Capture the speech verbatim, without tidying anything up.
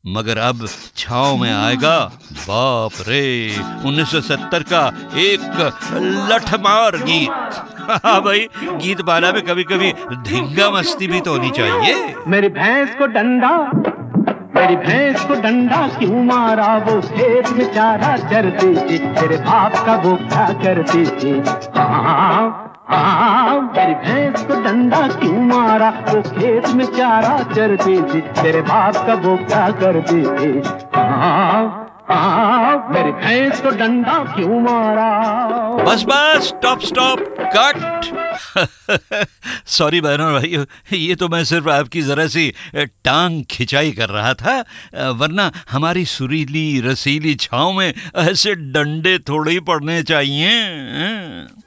मगर अब छाँव में आएगा बाप रे उन्नीस सौ सत्तर का एक लठमार गीत। हाँ भाई, गीत माला में कभी कभी धिंगा मस्ती भी तो होनी चाहिए। मेरी भैंस को डंडा मेरी भैंस को डंडा क्यों मारा, वो खेत में चारा चरती थी, तेरे बाप का वो क्या करती थी। हाँ हाँ, मेरी भैंस को डंडा क्यों मारा, वो खेत में चारा चरती थी, तेरे बाप का वो क्या करती थी। हाँ हाँ, मेरी भैंस को डंडा क्यों मारा। बस बस, स्टॉप स्टॉप, कट। सॉरी बहनों और भाइयों, ये तो मैं सिर्फ आपकी जरा सी टांग खिंचाई कर रहा था, वरना हमारी सुरीली रसीली छाँव में ऐसे डंडे थोड़े ही पड़ने चाहिए।